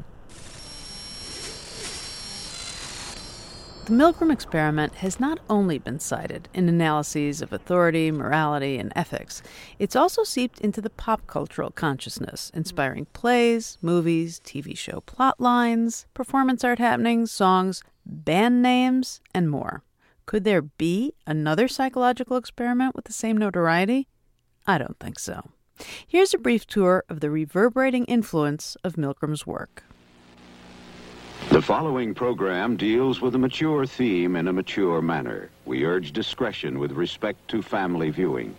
The Milgram experiment has not only been cited in analyses of authority, morality, and ethics, it's also seeped into the pop cultural consciousness, inspiring plays, movies, TV show plot lines, performance art happenings, songs, band names, and more. Could there be another psychological experiment with the same notoriety? I don't think so. Here's a brief tour of the reverberating influence of Milgram's work. The following program deals with a mature theme in a mature manner. We urge discretion with respect to family viewing.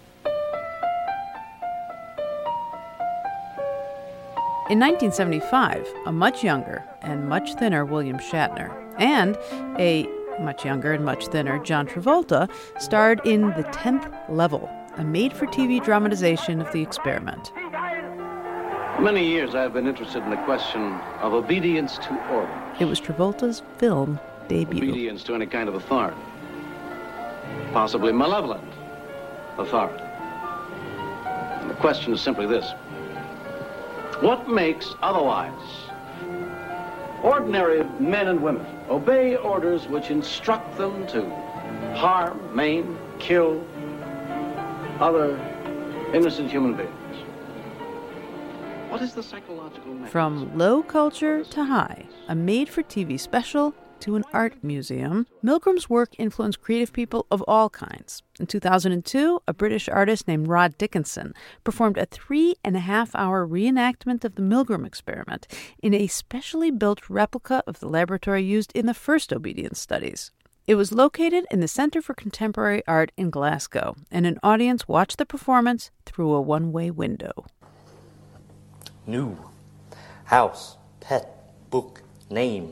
In 1975, a much younger and much thinner William Shatner and a much younger and much thinner John Travolta starred in The 10th Level, a made-for-TV dramatization of the experiment. For many years I have been interested in the question of obedience to order. It was Travolta's film debut. Obedience to any kind of authority. Possibly malevolent authority. And the question is simply this. What makes otherwise ordinary men and women obey orders which instruct them to harm, maim, kill other innocent human beings? What is the psychological mechanism? From low culture to high, a made-for-TV special to an art museum, Milgram's work influenced creative people of all kinds. In 2002, a British artist named Rod Dickinson performed a 3.5-hour reenactment of the Milgram experiment in a specially built replica of the laboratory used in the first obedience studies. It was located in the Centre for Contemporary Art in Glasgow, and an audience watched the performance through a one-way window. New. House. Pet. Book. Name.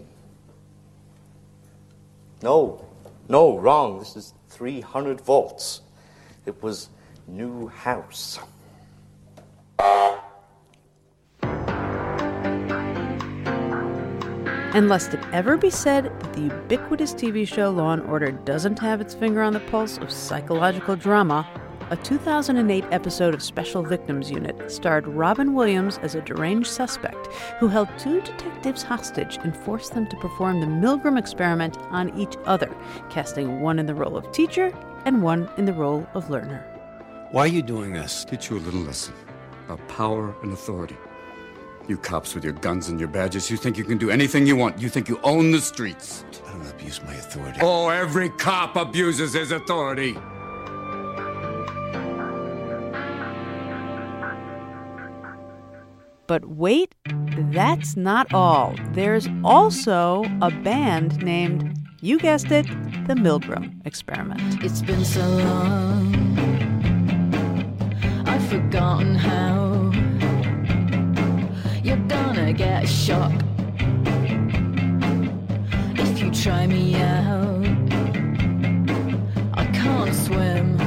No, wrong. This is 300 volts. It was new house. And lest it ever be said that the ubiquitous TV show Law & Order doesn't have its finger on the pulse of psychological drama, a 2008 episode of Special Victims Unit starred Robin Williams as a deranged suspect who held 2 detectives hostage and forced them to perform the Milgram experiment on each other, casting one in the role of teacher and one in the role of learner. Why are you doing this? Teach you a little lesson about power and authority. You cops with your guns and your badges, you think you can do anything you want. You think you own the streets. I don't abuse my authority. Oh, every cop abuses his authority. But wait, that's not all. There's also a band named, you guessed it, the Milgram Experiment. It's been so long, I've forgotten how. You're gonna get a shock if you try me out. I can't swim,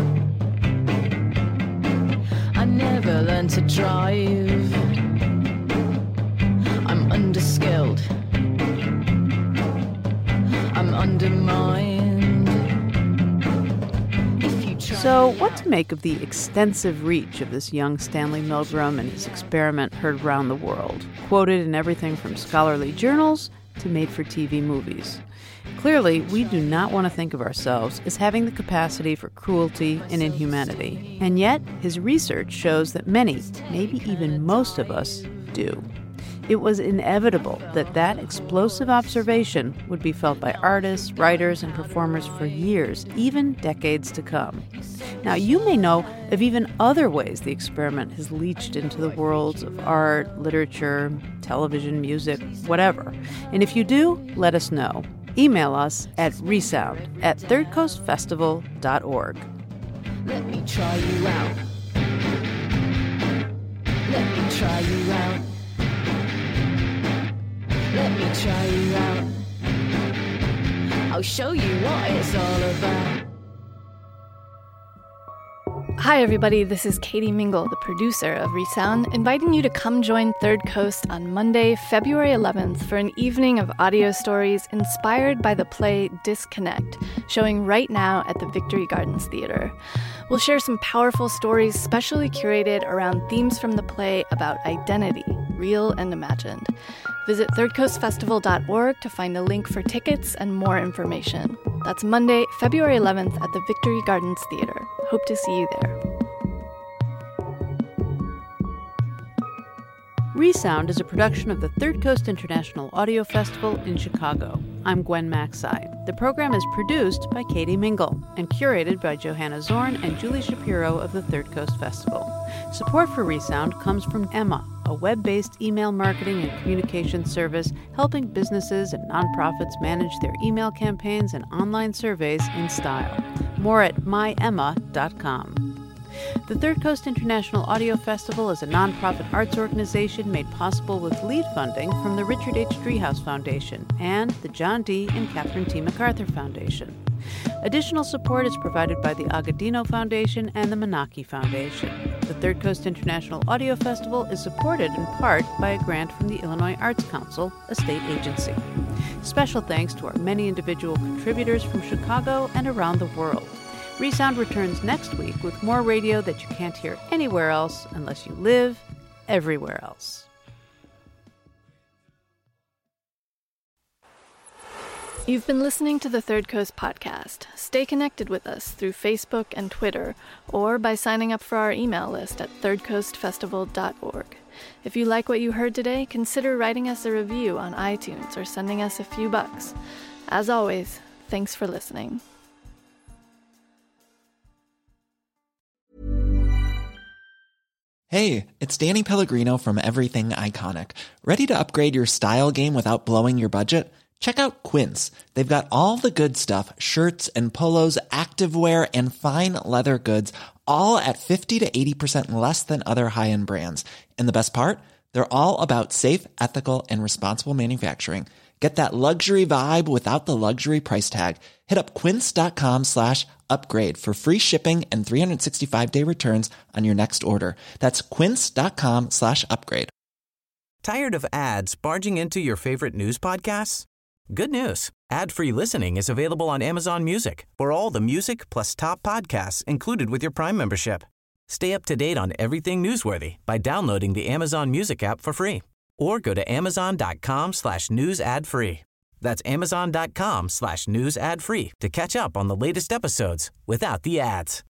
I never learned to drive. I'm underskilled, I'm undermined. So what to make of the extensive reach of this young Stanley Milgram and his experiment heard around the world, quoted in everything from scholarly journals to made-for-TV movies? Clearly, we do not want to think of ourselves as having the capacity for cruelty and inhumanity. And yet, his research shows that many, maybe even most of us, do. It was inevitable that that explosive observation would be felt by artists, writers, and performers for years, even decades to come. Now, you may know of even other ways the experiment has leached into the worlds of art, literature, television, music, whatever. And if you do, let us know. Email us at resound@thirdcoastfestival.org. Let me try you out. Let me try you out. Let me try you out. I'll show you what it's all about. Hi everybody, this is Katie Mingle, the producer of Resound, inviting you to come join Third Coast on Monday, February 11th for an evening of audio stories inspired by the play Disconnect, showing right now at the Victory Gardens Theater. We'll share some powerful stories specially curated around themes from the play about identity, real and imagined. Visit thirdcoastfestival.org to find a link for tickets and more information. That's Monday, February 11th at the Victory Gardens Theater. Hope to see you there. Resound is a production of the Third Coast International Audio Festival in Chicago. I'm Gwen Macsai. The program is produced by Katie Mingle and curated by Johanna Zorn and Julie Shapiro of the Third Coast Festival. Support for Resound comes from Emma, a web-based email marketing and communication service helping businesses and nonprofits manage their email campaigns and online surveys in style. More at myemma.com. The Third Coast International Audio Festival is a nonprofit arts organization made possible with lead funding from the Richard H. Driehaus Foundation and the John D. and Catherine T. MacArthur Foundation. Additional support is provided by the Agudino Foundation and the Menaki Foundation. The Third Coast International Audio Festival is supported in part by a grant from the Illinois Arts Council, a state agency. Special thanks to our many individual contributors from Chicago and around the world. Resound returns next week with more radio that you can't hear anywhere else unless you live everywhere else. You've been listening to the Third Coast podcast. Stay connected with us through Facebook and Twitter, or by signing up for our email list at thirdcoastfestival.org. If you like what you heard today, consider writing us a review on iTunes or sending us a few bucks. As always, thanks for listening. Hey, it's Danny Pellegrino from Everything Iconic. Ready to upgrade your style game without blowing your budget? Check out Quince. They've got all the good stuff, shirts and polos, activewear, and fine leather goods, all at 50 to 80% less than other high-end brands. And the best part? They're all about safe, ethical, and responsible manufacturing. Get that luxury vibe without the luxury price tag. Hit up quince.com/upgrade for free shipping and 365-day returns on your next order. That's quince.com/upgrade. Tired of ads barging into your favorite news podcasts? Good news. Ad-free listening is available on Amazon Music for all the music plus top podcasts included with your Prime membership. Stay up to date on everything newsworthy by downloading the Amazon Music app for free. Or go to amazon.com/news ad free. That's amazon.com/news ad free to catch up on the latest episodes without the ads.